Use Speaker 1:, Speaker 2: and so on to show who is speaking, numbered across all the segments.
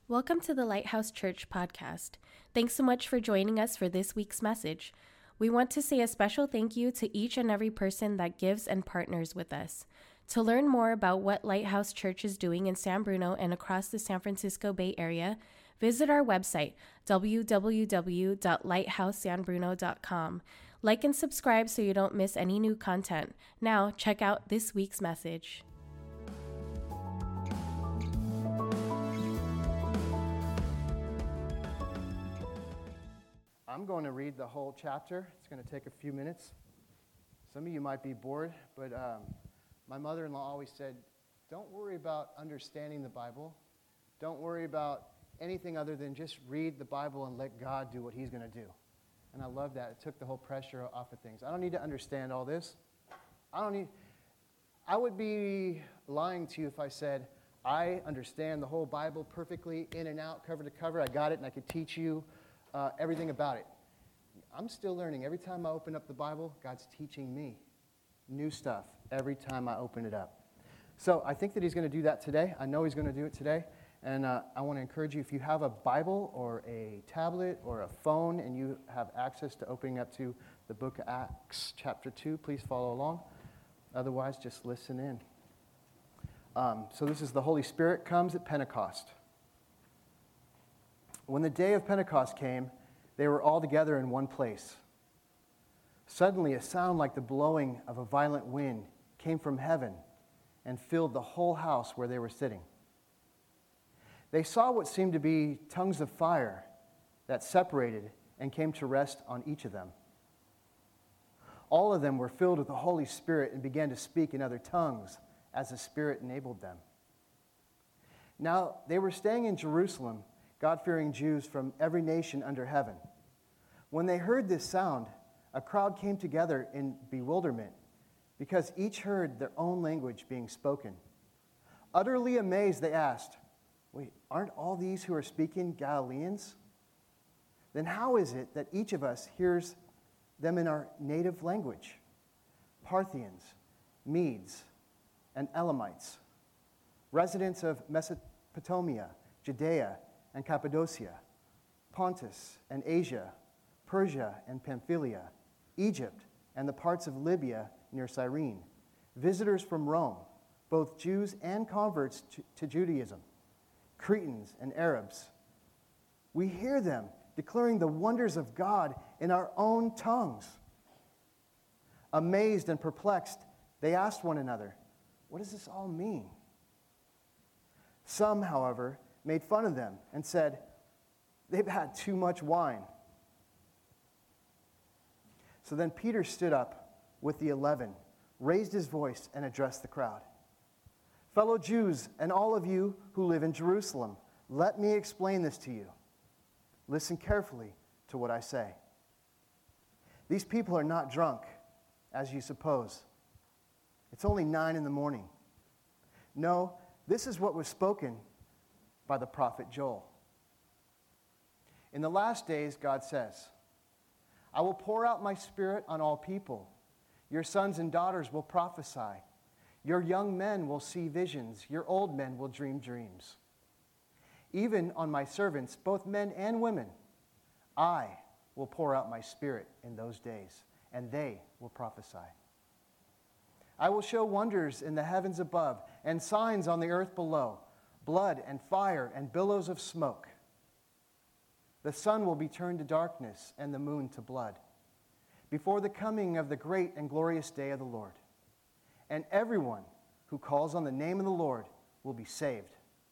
Speaker 1: Welcome to the Lighthouse Church podcast. Thanks so much for joining us for this week's message. We want to say a special thank you to each and every person that gives and partners with us. To learn more about what Lighthouse Church is doing in San Bruno and across the San Francisco Bay Area, visit our website, www.lighthousesanbruno.com. Like and subscribe so you don't miss any new content. Now, check out this week's message.
Speaker 2: I'm going to read the whole chapter. It's going to take a few minutes. Some of you might be bored, but my mother-in-law always said, don't worry about understanding the Bible. Don't worry about anything other than just read the Bible and let God do what He's going to do. And I love that. It took the whole pressure off of things. I don't need to understand all this. I would be lying to you if I said, I understand the whole Bible perfectly, in and out, cover to cover. I got it, and I could teach you everything about it. I'm still learning. Every time I open up the Bible, God's teaching me new stuff every time I open it up. So I think that He's going to do that today. I know He's going to do it today. And I want to encourage you, if you have a Bible or a tablet or a phone and you have access to opening up to the book of Acts chapter 2, please follow along. Otherwise, just listen in. So this is the Holy Spirit comes at Pentecost. When the day of Pentecost came, they were all together in one place. Suddenly, a sound like the blowing of a violent wind came from heaven and filled the whole house where they were sitting. They saw what seemed to be tongues of fire that separated and came to rest on each of them. All of them were filled with the Holy Spirit and began to speak in other tongues as the Spirit enabled them. Now, they were staying in Jerusalem, God-fearing Jews from every nation under heaven. When they heard this sound, a crowd came together in bewilderment because each heard their own language being spoken. Utterly amazed, they asked, "Wait, aren't all these who are speaking Galileans? Then how is it that each of us hears them in our native language? Parthians, Medes, and Elamites, residents of Mesopotamia, Judea, and Cappadocia, Pontus and Asia, Persia and Pamphylia, Egypt and the parts of Libya near Cyrene, visitors from Rome, both Jews and converts to Judaism, Cretans and Arabs. We hear them declaring the wonders of God in our own tongues." Amazed and perplexed, they asked one another, "What does this all mean?" Some, however, made fun of them and said, "They've had too much wine." So then Peter stood up with the 11, raised his voice, and addressed the crowd. "Fellow Jews and all of you who live in Jerusalem, let me explain this to you. Listen carefully to what I say. These people are not drunk, as you suppose. It's only 9 a.m. No, this is what was spoken by the prophet Joel. In the last days, God says, I will pour out my Spirit on all people. Your sons and daughters will prophesy. Your young men will see visions. Your old men will dream dreams. Even on my servants, both men and women, I will pour out my Spirit in those days, and they will prophesy. I will show wonders in the heavens above and signs on the earth below, blood and fire and billows of smoke. The sun will be turned to darkness and the moon to blood before the coming of the great and glorious day of the Lord. And everyone who calls on the name of the Lord will be saved.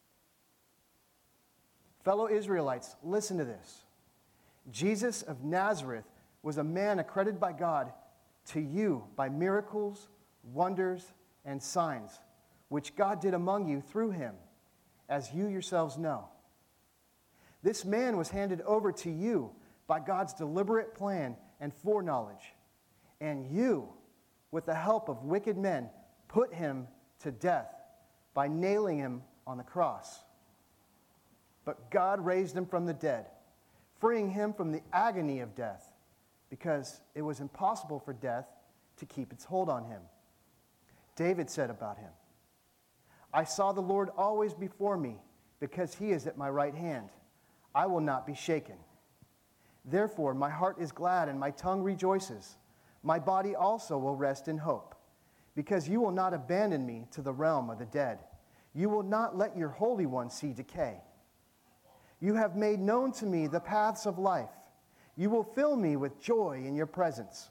Speaker 2: Fellow Israelites, listen to this. Jesus of Nazareth was a man accredited by God to you by miracles, wonders, and signs, which God did among you through him, as you yourselves know. This man was handed over to you by God's deliberate plan and foreknowledge, and you, with the help of wicked men, put him to death by nailing him on the cross. But God raised him from the dead, freeing him from the agony of death, because it was impossible for death to keep its hold on him. David said about him, I saw the Lord always before me, because he is at my right hand. I will not be shaken. Therefore, my heart is glad and my tongue rejoices. My body also will rest in hope, because you will not abandon me to the realm of the dead. You will not let your Holy One see decay. You have made known to me the paths of life. You will fill me with joy in your presence.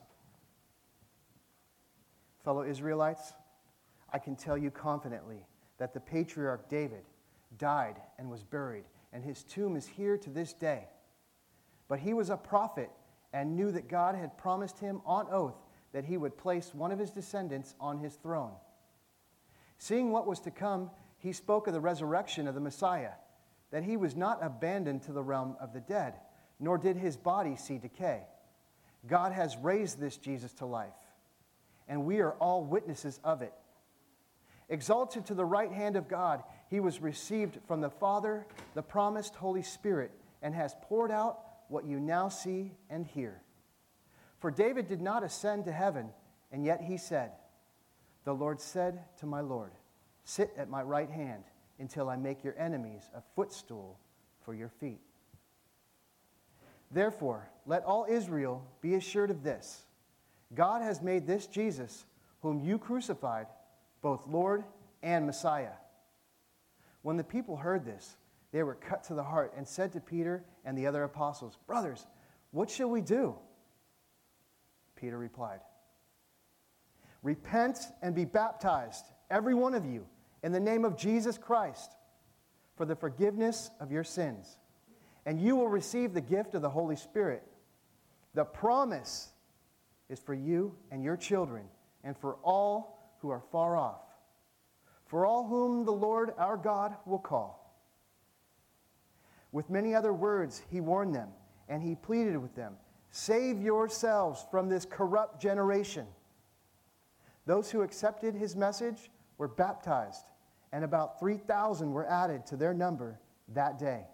Speaker 2: Fellow Israelites, I can tell you confidently that the patriarch David died and was buried, and his tomb is here to this day. But he was a prophet and knew that God had promised him on oath that he would place one of his descendants on his throne. Seeing what was to come, he spoke of the resurrection of the Messiah, that he was not abandoned to the realm of the dead, nor did his body see decay. God has raised this Jesus to life, and we are all witnesses of it. Exalted to the right hand of God, he was received from the Father, the promised Holy Spirit, and has poured out what you now see and hear. For David did not ascend to heaven, and yet he said, "The Lord said to my Lord, sit at my right hand until I make your enemies a footstool for your feet." Therefore, let all Israel be assured of this: God has made this Jesus, whom you crucified, both Lord and Messiah. When the people heard this, they were cut to the heart and said to Peter and the other apostles, "Brothers, what shall we do?" Peter replied, "Repent and be baptized, every one of you, in the name of Jesus Christ, for the forgiveness of your sins, and you will receive the gift of the Holy Spirit. The promise is for you and your children, and for all who are far off, for all whom the Lord our God will call." With many other words he warned them, and he pleaded with them, "Save yourselves from this corrupt generation." Those who accepted his message were baptized, and about 3,000 were added to their number that day.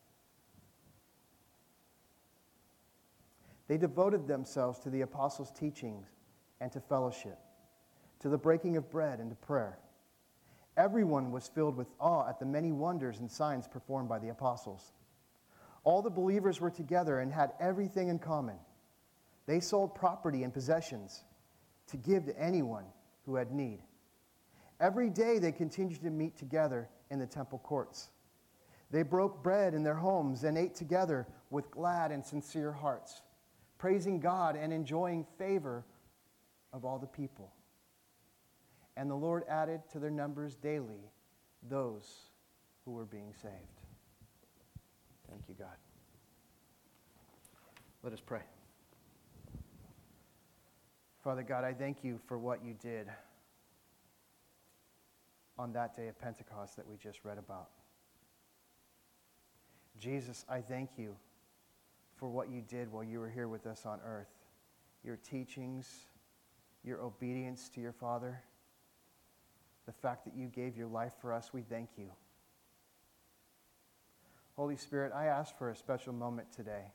Speaker 2: They devoted themselves to the apostles' teachings and to fellowship, to the breaking of bread and to prayer. Everyone was filled with awe at the many wonders and signs performed by the apostles. All the believers were together and had everything in common. They sold property and possessions to give to anyone who had need. Every day they continued to meet together in the temple courts. They broke bread in their homes and ate together with glad and sincere hearts, praising God and enjoying favor of all the people. And the Lord added to their numbers daily those who were being saved. Thank you, God. Let us pray. Father God, I thank you for what you did on that day of Pentecost that we just read about. Jesus, I thank you for what you did while you were here with us on earth. Your teachings, your obedience to your Father, the fact that you gave your life for us, we thank you. Holy Spirit, I ask for a special moment today.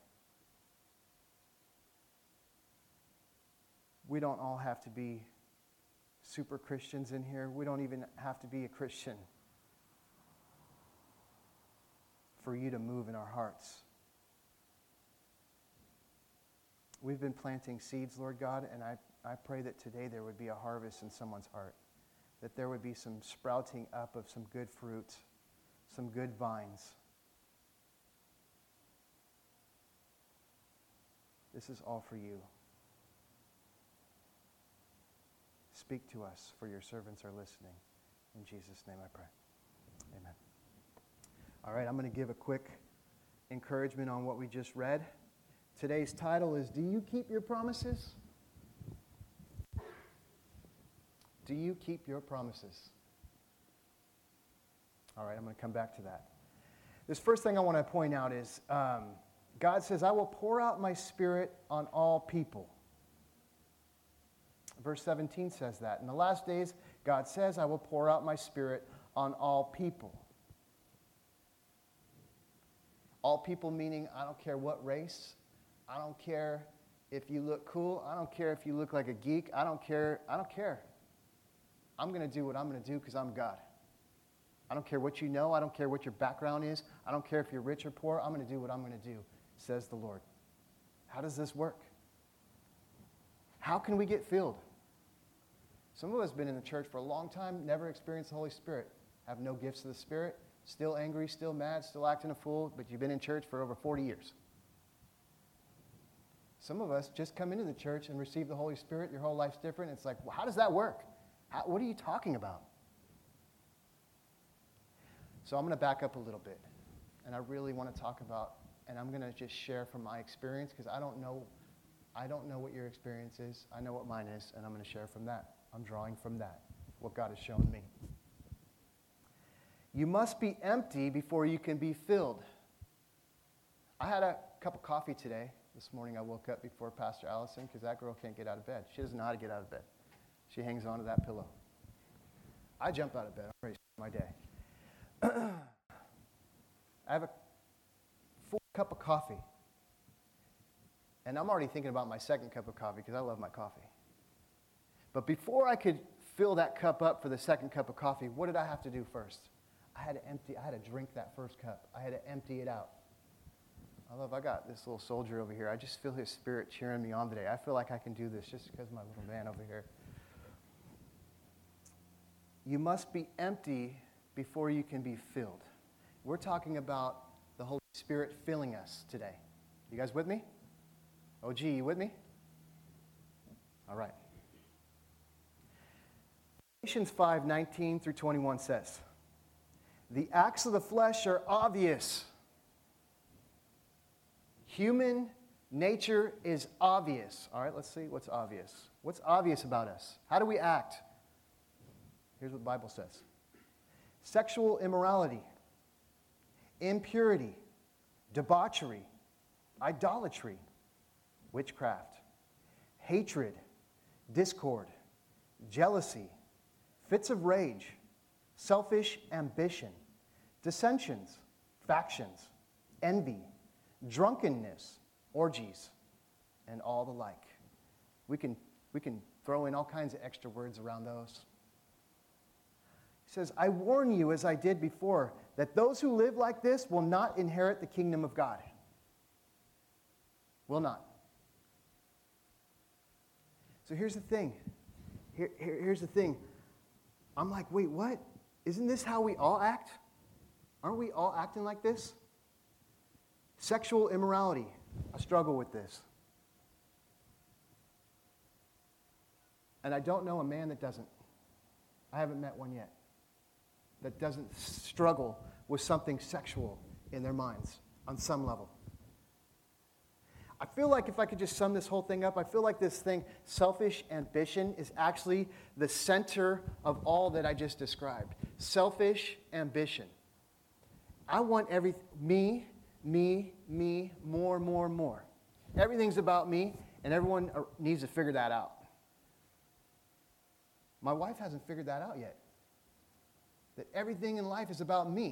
Speaker 2: We don't all have to be super Christians in here. We don't even have to be a Christian for you to move in our hearts. We've been planting seeds, Lord God, and I pray that today there would be a harvest in someone's heart, that there would be some sprouting up of some good fruit, some good vines. This is all for you. Speak to us, for your servants are listening. In Jesus' name I pray. Amen. All right, I'm going to give a quick encouragement on what we just read. Today's title is, Do You Keep Your Promises? Do you keep your promises? All right, I'm going to come back to that. This first thing I want to point out is God says, I will pour out my Spirit on all people. Verse 17 says that. In the last days, God says, I will pour out my Spirit on all people. All people meaning I don't care what race. I don't care if you look cool. I don't care if you look like a geek. I don't care. I'm going to do what I'm going to do because I'm God. I don't care what you know. I don't care what your background is. I don't care if you're rich or poor. I'm going to do what I'm going to do, says the Lord. How does this work? How can we get filled? Some of us have been in the church for a long time, never experienced the Holy Spirit, have no gifts of the Spirit, still angry, still mad, still acting a fool, but you've been in church for over 40 years. Some of us just come into the church and receive the Holy Spirit. Your whole life's different. It's like, well, how does that work? What are you talking about? So I'm going to back up a little bit, and I really want to talk about, and I'm going to just share from my experience, because I don't know what your experience is. I know what mine is, and I'm going to share from that. I'm drawing from that, what God has shown me. You must be empty before you can be filled. I had a cup of coffee today. This morning I woke up before Pastor Allison, because that girl can't get out of bed. She doesn't know how to get out of bed. She hangs on to that pillow. I jump out of bed. I'm ready to start my day. I have a full cup of coffee. And I'm already thinking about my second cup of coffee because I love my coffee. But before I could fill that cup up for the second cup of coffee, what did I have to do first? I had to drink that first cup. I had to empty it out. I got this little soldier over here. I just feel his spirit cheering me on today. I feel like I can do this just because of my little man over here. You must be empty before you can be filled. We're talking about the Holy Spirit filling us today. You guys with me? OG, you with me? All right. Galatians 5:19 through 21 says, the acts of the flesh are obvious. Human nature is obvious. All right, let's see what's obvious. What's obvious about us? How do we act? Here's what the Bible says. Sexual immorality, impurity, debauchery, idolatry, witchcraft, hatred, discord, jealousy, fits of rage, selfish ambition, dissensions, factions, envy, drunkenness, orgies, and all the like. We can throw in all kinds of extra words around those. He says, I warn you, as I did before, that those who live like this will not inherit the kingdom of God. Will not. So here's the thing. Here's the thing. I'm like, wait, what? Isn't this how we all act? Aren't we all acting like this? Sexual immorality. I struggle with this. And I don't know a man that doesn't. I haven't met one yet that doesn't struggle with something sexual in their minds on some level. I feel like if I could just sum this whole thing up, I feel like this thing, selfish ambition, is actually the center of all that I just described. Selfish ambition. I want me, more. Everything's about me, and everyone needs to figure that out. My wife hasn't figured that out yet. That everything in life is about me.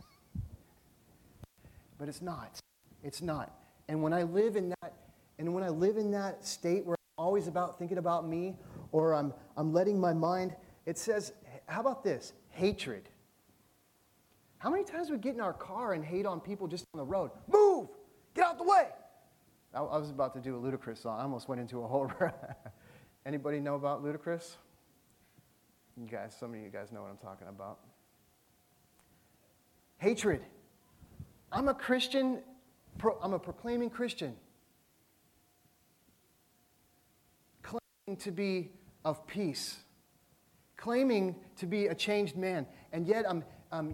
Speaker 2: But it's not. It's not. And when I live in that state where I'm always thinking about me, or I'm letting my mind, it says, how about this? Hatred. How many times we get in our car and hate on people just on the road? Move! Get out the way! I was about to do a Ludacris song. I almost went into a whole... Anybody know about Ludacris? Some of you guys know what I'm talking about. Hatred. I'm a Christian. I'm a proclaiming Christian. Claiming to be of peace. Claiming to be a changed man. And yet I'm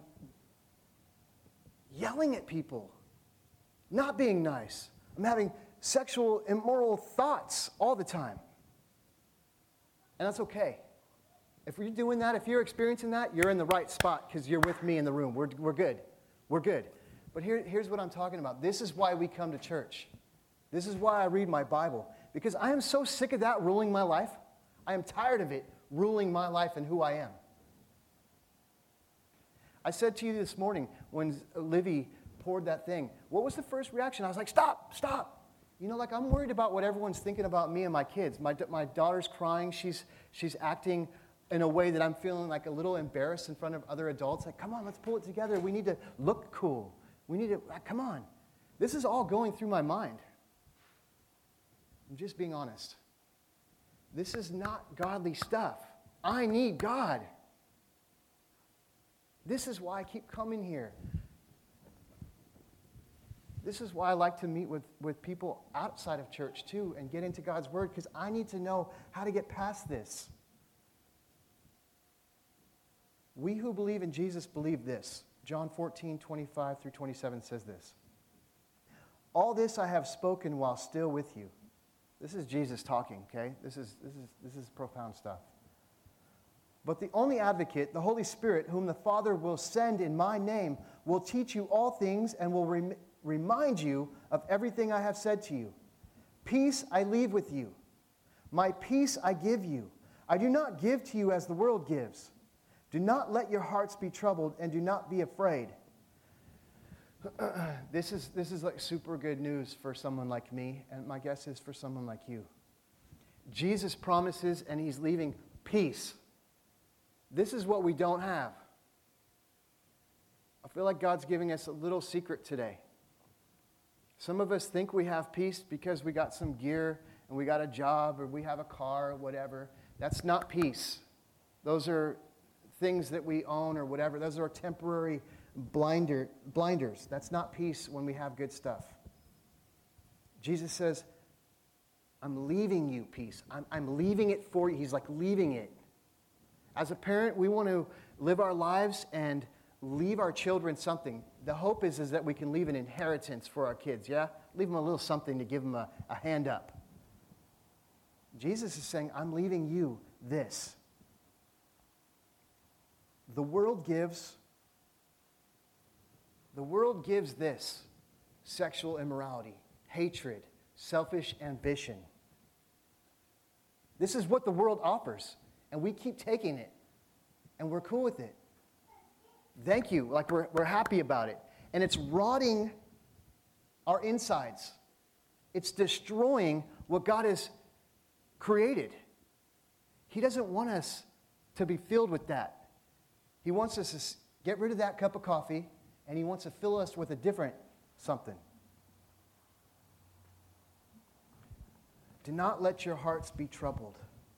Speaker 2: yelling at people. Not being nice. I'm having sexual, immoral thoughts all the time. And that's okay. If you're doing that, if you're experiencing that, you're in the right spot because you're with me in the room. We're good. We're good. But here's what I'm talking about. This is why we come to church. This is why I read my Bible. Because I am so sick of that ruling my life. I am tired of it ruling my life and who I am. I said to you this morning when Livy poured that thing, what was the first reaction? I was like, stop. I'm worried about what everyone's thinking about me and my kids. My daughter's crying. She's acting in a way that I'm feeling like a little embarrassed in front of other adults. Like, come on, let's pull it together. We need to look cool. We need to, come on. This is all going through my mind. I'm just being honest. This is not godly stuff. I need God. This is why I keep coming here. This is why I like to meet with people outside of church too and get into God's Word, because I need to know how to get past this. We who believe in Jesus believe this. John 14:25 through 27 says this. All this I have spoken while still with you. This is Jesus talking, okay? This is profound stuff. But the only advocate, the Holy Spirit, whom the Father will send in my name, will teach you all things and will remind you of everything I have said to you. Peace I leave with you. My peace I give you. I do not give to you as the world gives. Do not let your hearts be troubled and do not be afraid. This is like super good news for someone like me, and my guess is for someone like you. Jesus promises, and he's leaving peace. This is what we don't have. I feel like God's giving us a little secret today. Some of us think we have peace because we got some gear and we got a job or we have a car or whatever. That's not peace. Those are things that we own or whatever. Those are temporary blinders. That's not peace when we have good stuff. Jesus says, I'm leaving you peace. I'm leaving it for you. He's like leaving it. As a parent, we want to live our lives and leave our children something. The hope is that we can leave an inheritance for our kids, yeah? Leave them a little something to give them a hand up. Jesus is saying, I'm leaving you this. The world gives this: sexual immorality, hatred, selfish ambition. This is what the world offers, and we keep taking it, and we're cool with it. Thank you, like we're happy about it. And it's rotting our insides. It's destroying what God has created. He doesn't want us to be filled with that. He wants us to get rid of that cup of coffee, and he wants to fill us with a different something. Do not let your hearts be troubled.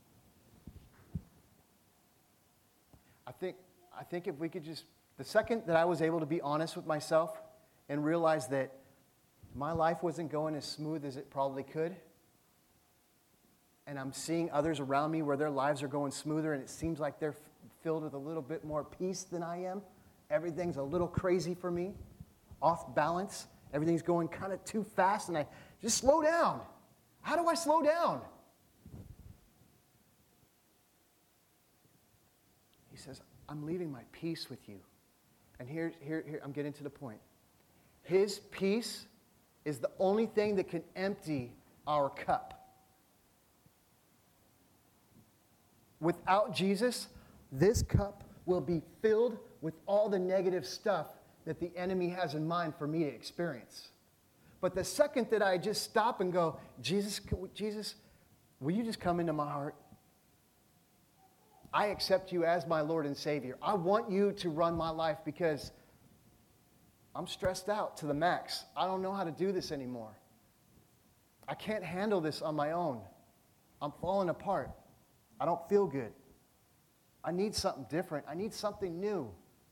Speaker 2: I think if we could just, the second that I was able to be honest with myself and realize that my life wasn't going as smooth as it probably could, and I'm seeing others around me where their lives are going smoother and it seems like they're filled with a little bit more peace than I am. Everything's a little crazy for me, off balance. Everything's going kind of too fast, and I just slow down. How do I slow down? He says, I'm leaving my peace with you. And here, I'm getting to the point. His peace is the only thing that can empty our cup. Without Jesus, this cup will be filled with all the negative stuff that the enemy has in mind for me to experience. But the second that I just stop and go, Jesus, will you just come into my heart? I accept you as my Lord and Savior. I want you to run my life because I'm stressed out to the max. I don't know how to do this anymore. I can't handle this on my own. I'm falling apart. I don't feel good. I need something different. I need something new.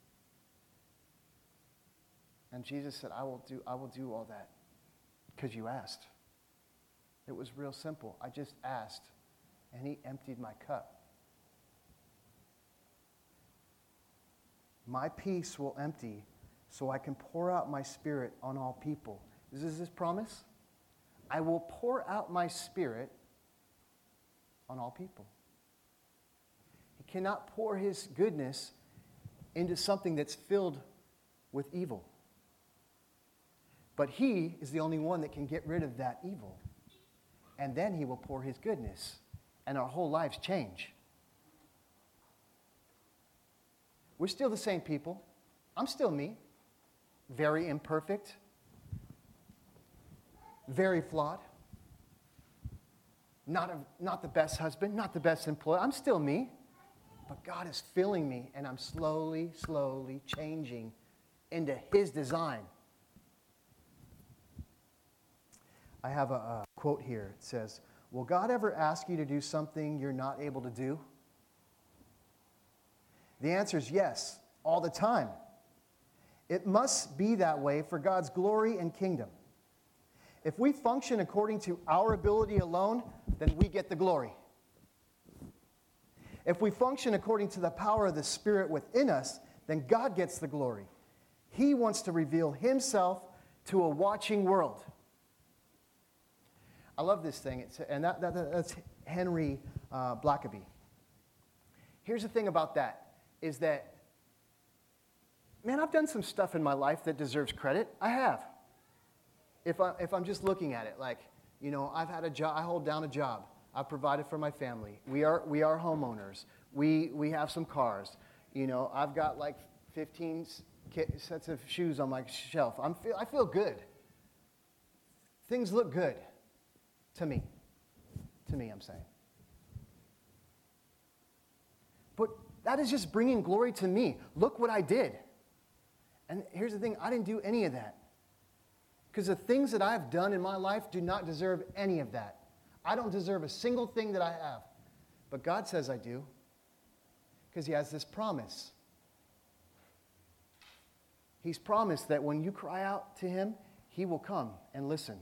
Speaker 2: And Jesus said, I will do all that because you asked. It was real simple. I just asked, and he emptied my cup. My peace will empty so I can pour out my Spirit on all people. This is his promise. I will pour out my Spirit on all people. He cannot pour his goodness into something that's filled with evil. But he is the only one that can get rid of that evil. And then he will pour his goodness, and our whole lives change. We're still the same people. I'm still me. Very imperfect. Very flawed. Not the best husband, not the best employee. I'm still me. But God is filling me, and I'm slowly, slowly changing into His design. I have a quote here. It says, "Will God ever ask you to do something you're not able to do?" The answer is yes, all the time. It must be that way for God's glory and kingdom. If we function according to our ability alone, then we get the glory. If we function according to the power of the Spirit within us, then God gets the glory. He wants to reveal Himself to a watching world. I love this thing, that's Henry Blackaby. Here's the thing about that, is that, man, I've done some stuff in my life that deserves credit. I have. If I'm just looking at it, like, you know, I've had a job, I hold down a job. I've provided for my family. We are homeowners. We have some cars. You know, I've got like 15 sets of shoes on my shelf. I feel good. Things look good to me. To me, I'm saying. But that is just bringing glory to me. Look what I did. And here's the thing, I didn't do any of that. Because the things that I've done in my life do not deserve any of that. I don't deserve a single thing that I have. But God says I do. Because He has this promise. He's promised that when you cry out to Him, He will come and listen.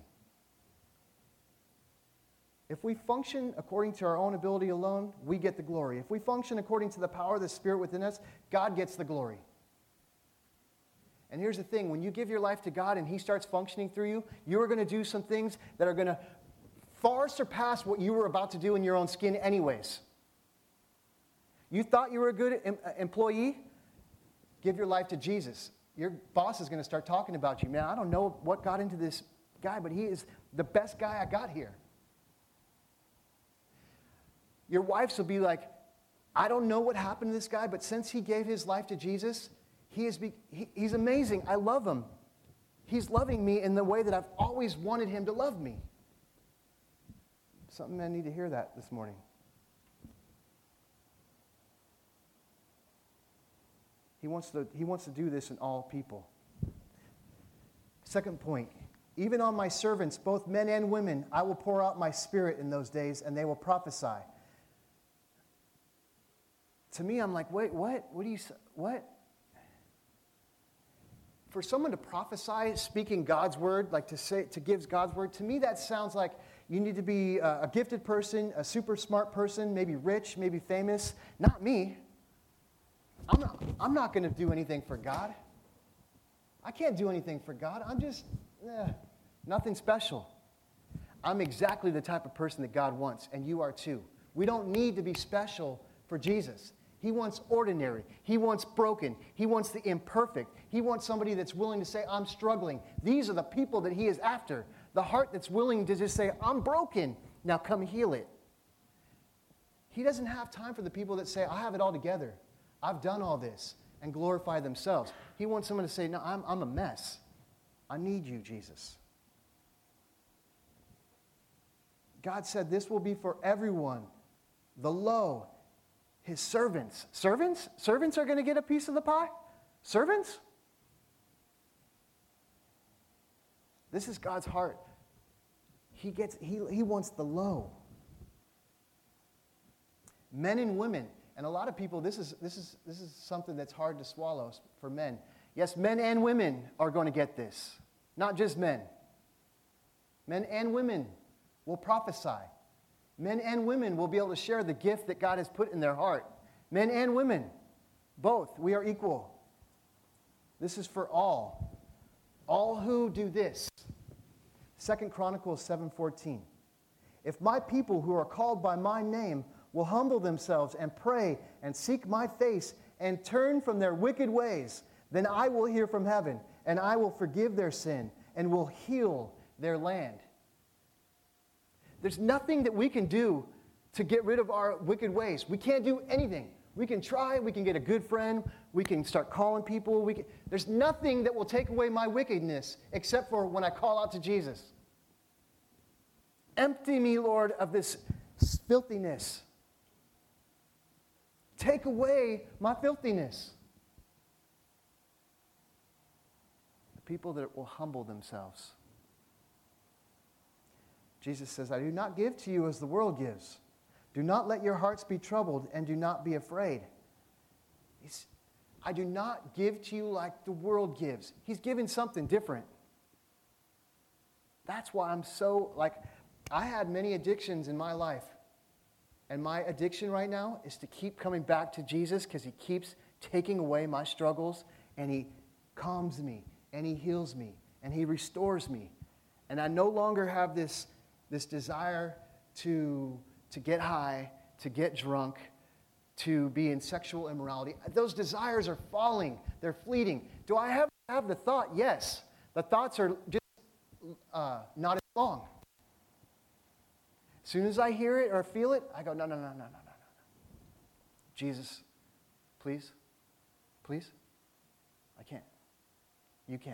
Speaker 2: If we function according to our own ability alone, we get the glory. If we function according to the power of the Spirit within us, God gets the glory. And here's the thing, when you give your life to God and He starts functioning through you, you are going to do some things that are going to far surpass what you were about to do in your own skin anyways. You thought you were a good employee? Give your life to Jesus. Your boss is going to start talking about you. Man, I don't know what got into this guy, but he is the best guy I got here. Your wives will be like, I don't know what happened to this guy, but since he gave his life to Jesus, he's amazing. I love him. He's loving me in the way that I've always wanted him to love me. Something I need to hear that this morning. He wants to do this in all people. Second point, even on my servants, both men and women, I will pour out my Spirit in those days, and they will prophesy. To me, I'm like, wait, what? What? For someone to prophesy, speaking God's word, like to give God's word, to me that sounds like you need to be a gifted person, a super smart person, maybe rich, maybe famous. Not me. I'm not going to do anything for God. I can't do anything for God. I'm just nothing special. I'm exactly the type of person that God wants, and you are too. We don't need to be special for Jesus. He wants ordinary. He wants broken. He wants the imperfect. He wants somebody that's willing to say, I'm struggling. These are the people that He is after. The heart that's willing to just say, I'm broken. Now come heal it. He doesn't have time for the people that say, I have it all together. I've done all this, and glorify themselves. He wants someone to say, no, I'm a mess. I need you, Jesus. God said this will be for everyone. The low, His servants. Servants? Servants are going to get a piece of the pie? Servants? This is God's heart. He wants the low. Men and women. And a lot of people, this is something that's hard to swallow for men. Yes, men and women are going to get this. Not just men. Men and women will prophesy. Men and women will be able to share the gift that God has put in their heart. Men and women, both. We are equal. This is for all. All who do this. 2 Chronicles 7:14. If my people who are called by my name will humble themselves and pray and seek my face and turn from their wicked ways, then I will hear from heaven, and I will forgive their sin and will heal their land. There's nothing that we can do to get rid of our wicked ways. We can't do anything. We can try, we can get a good friend, we can start calling people. There's nothing that will take away my wickedness except for when I call out to Jesus. Empty me, Lord, of this filthiness. Take away my filthiness. The people that will humble themselves. Jesus says, I do not give to you as the world gives. Do not let your hearts be troubled, and do not be afraid. I do not give to you like the world gives. He's giving something different. That's why I'm so, I had many addictions in my life. And my addiction right now is to keep coming back to Jesus because He keeps taking away my struggles, and He calms me, and He heals me, and He restores me. And I no longer have this desire to get high, to get drunk, to be in sexual immorality. Those desires are falling. They're fleeting. Do I have the thought? Yes. The thoughts are just not as long. As soon as I hear it or feel it, I go, no. Jesus, please, please. I can't. You can.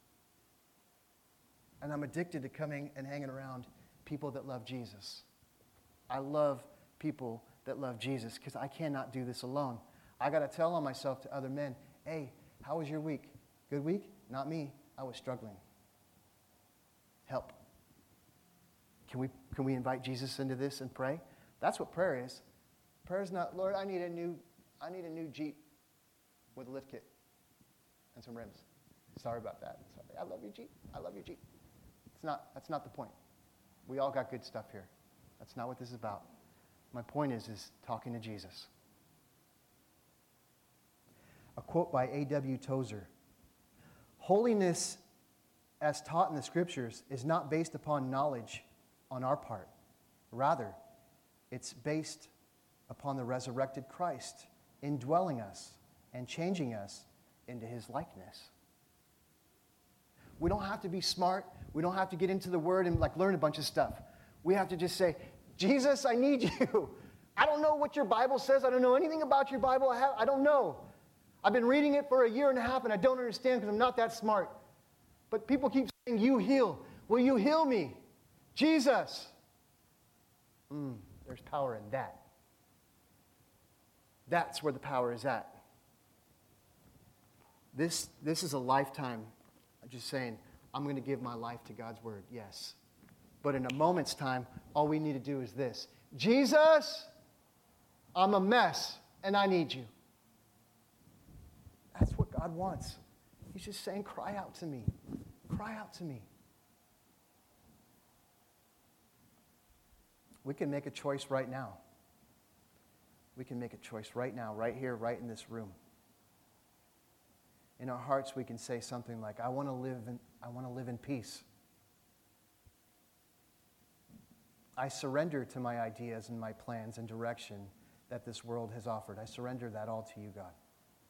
Speaker 2: And I'm addicted to coming and hanging around people that love Jesus. I love people that love Jesus because I cannot do this alone. I got to tell on myself to other men, hey, how was your week? Good week? Not me. I was struggling. Help. Can we invite Jesus into this and pray? That's what prayer is. Prayer is not, Lord, I need a new Jeep with a lift kit and some rims. Sorry about that. Sorry. I love you, Jeep. I love you, Jeep. That's not the point. We all got good stuff here. That's not what this is about. My point is talking to Jesus. A quote by A.W. Tozer. Holiness, as taught in the Scriptures, is not based upon knowledge on our part. Rather, it's based upon the resurrected Christ indwelling us and changing us into His likeness. We don't have to be smart. We don't have to get into the Word and learn a bunch of stuff. We have to just say, Jesus, I need you. I don't know what your Bible says. I don't know anything about your Bible. I don't know. I've been reading it for a year and a half, and I don't understand because I'm not that smart. But people keep saying, you heal. Will you heal me? Jesus. There's power in that. That's where the power is at. This is a lifetime. I'm just saying, I'm going to give my life to God's Word. Yes. But in a moment's time, all we need to do is this. Jesus, I'm a mess, and I need you. That's what God wants. He's just saying, cry out to me. Cry out to me. We can make a choice right now. We can make a choice right now, right here, right in this room. In our hearts, we can say something like, I want to live in peace. I surrender to my ideas and my plans and direction that this world has offered. I surrender that all to you, God.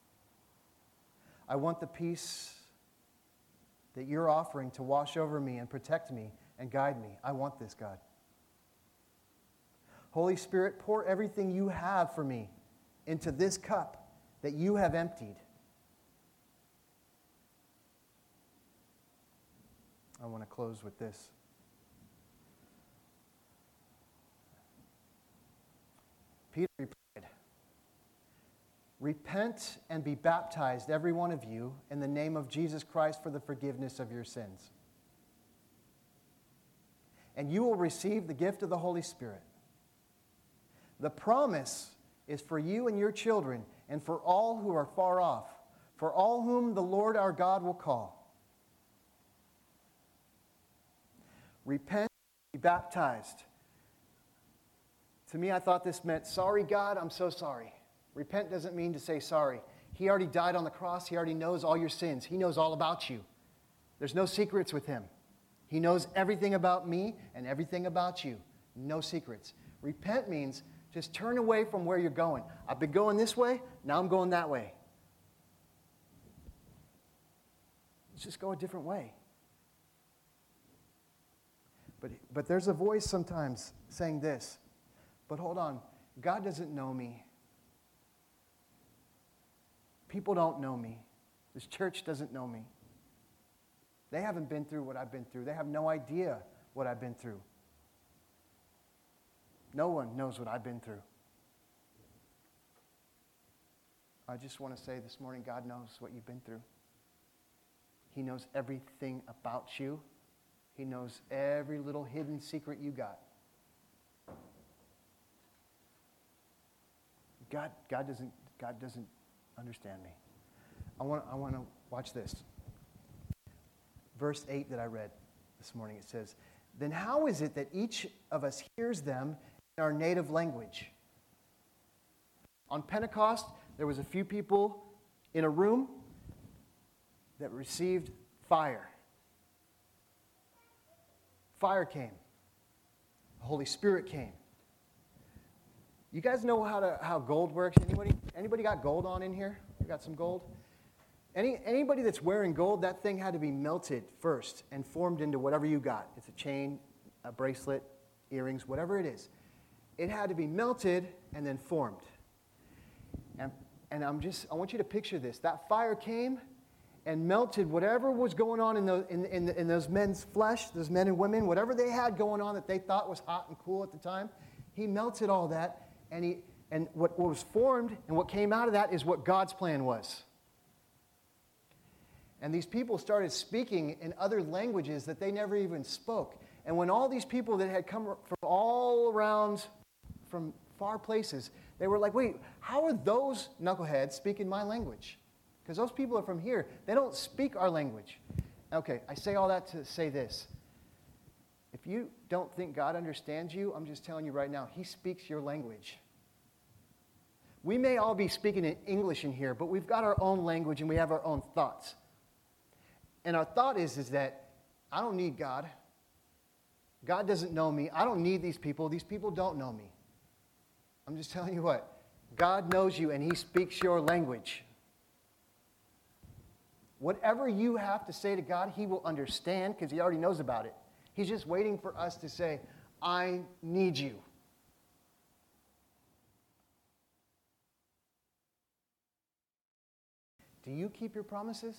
Speaker 2: I want the peace that you're offering to wash over me and protect me and guide me. I want this, God. Holy Spirit, pour everything you have for me into this cup that you have emptied. I want to close with this. Peter replied, repent and be baptized, every one of you, in the name of Jesus Christ for the forgiveness of your sins. And you will receive the gift of the Holy Spirit. The promise is for you and your children and for all who are far off, for all whom the Lord our God will call. Repent and be baptized. To me, I thought this meant, sorry, God, I'm so sorry. Repent doesn't mean to say sorry. He already died on the cross. He already knows all your sins. He knows all about you. There's no secrets with Him. He knows everything about me and everything about you. No secrets. Repent means just turn away from where you're going. I've been going this way, now I'm going that way. Let's just go a different way. But there's a voice sometimes saying this, but hold on, God doesn't know me. People don't know me. This church doesn't know me. They haven't been through what I've been through. They have no idea what I've been through. No one knows what I've been through. I just want to say this morning, God knows what you've been through. He knows everything about you. He knows every little hidden secret you got. God doesn't understand me. I want to watch this. Verse 8 that I read this morning, it says, "Then how is it that each of us hears them in our native language?" On Pentecost, there was a few people in a room that received fire. Fire came. The Holy Spirit came. You guys know how gold works? Anybody got gold on in here? You got some gold? Anybody that's wearing gold, that thing had to be melted first and formed into whatever you got. It's a chain, a bracelet, earrings, whatever it is. It had to be melted and then formed. And I want you to picture this. That fire came and melted whatever was going on in those men's flesh, those men and women, whatever they had going on that they thought was hot and cool at the time. He melted all that, and what was formed and what came out of that is what God's plan was. And these people started speaking in other languages that they never even spoke. And when all these people that had come from all around, from far places, they were like, wait, how are those knuckleheads speaking my language? Because those people are from here. They don't speak our language. Okay, I say all that to say this. If you don't think God understands you, I'm just telling you right now, He speaks your language. We may all be speaking in English in here, but we've got our own language and we have our own thoughts. And our thought is that I don't need God. God doesn't know me. I don't need these people. These people don't know me. I'm just telling you what. God knows you and He speaks your language. Whatever you have to say to God, He will understand because He already knows about it. He's just waiting for us to say, I need you. Do you keep your promises?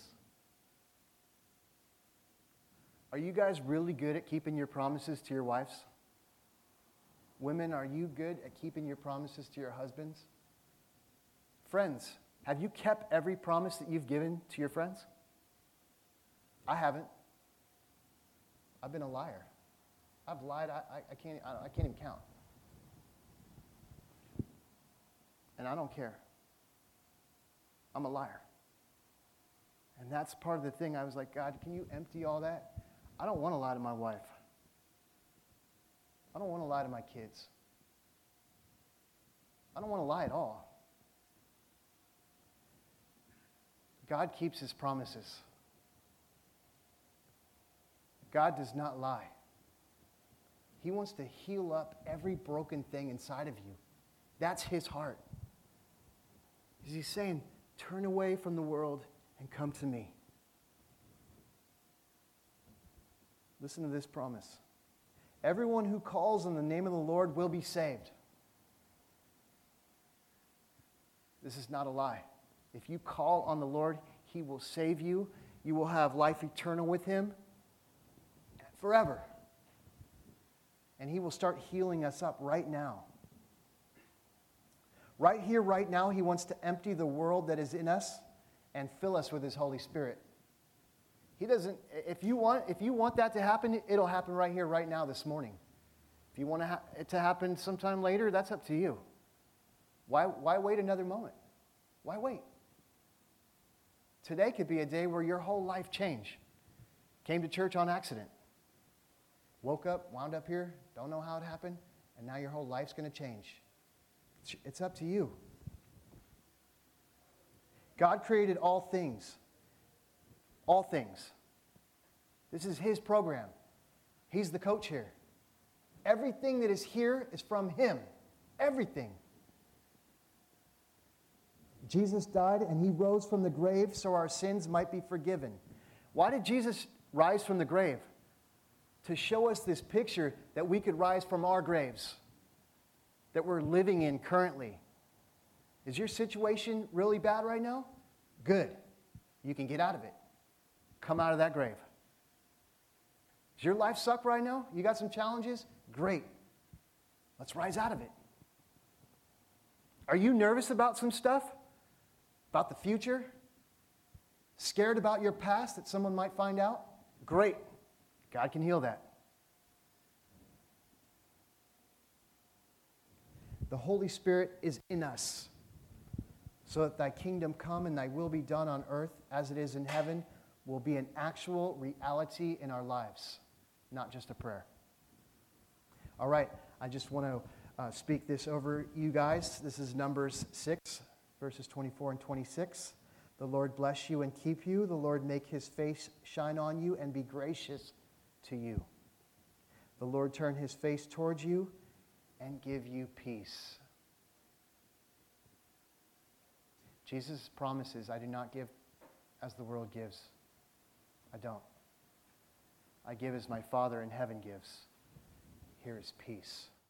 Speaker 2: Are you guys really good at keeping your promises to your wives? Women, are you good at keeping your promises to your husbands? Friends, have you kept every promise that you've given to your friends? I haven't. I've been a liar. I've lied. I can't even count. And I don't care. I'm a liar. And that's part of the thing. I was like, God, can you empty all that? I don't want to lie to my wife. I don't want to lie to my kids. I don't want to lie at all. God keeps His promises. God does not lie. He wants to heal up every broken thing inside of you. That's His heart. He's saying, turn away from the world and come to me. Listen to this promise. Everyone who calls on the name of the Lord will be saved. This is not a lie. If you call on the Lord, He will save you. You will have life eternal with Him forever. And He will start healing us up right now. Right here, right now, He wants to empty the world that is in us and fill us with His Holy Spirit. He doesn't, if you want that to happen, it'll happen right here, right now, this morning. If you want it to happen sometime later, that's up to you. Why wait another moment? Why wait? Today could be a day where your whole life changed. Came to church on accident. Woke up, wound up here, don't know how it happened, and now your whole life's going to change. It's up to you. God created all things. All things. This is His program. He's the coach here. Everything that is here is from Him. Everything. Jesus died and He rose from the grave so our sins might be forgiven. Why did Jesus rise from the grave? To show us this picture that we could rise from our graves that we're living in currently. Is your situation really bad right now? Good. You can get out of it. Come out of that grave. Does your life suck right now? You got some challenges? Great. Let's rise out of it. Are you nervous about some stuff? About the future? Scared about your past that someone might find out? Great. God can heal that. The Holy Spirit is in us, so that thy kingdom come and thy will be done on earth as it is in heaven will be an actual reality in our lives, not just a prayer. All right, I just want to speak this over you guys. This is Numbers 6, verses 24 and 26. The Lord bless you and keep you. The Lord make his face shine on you and be gracious to you. The Lord turn his face towards you and give you peace. Jesus promises, I do not give as the world gives. I don't. I give as my Father in heaven gives. Here is peace.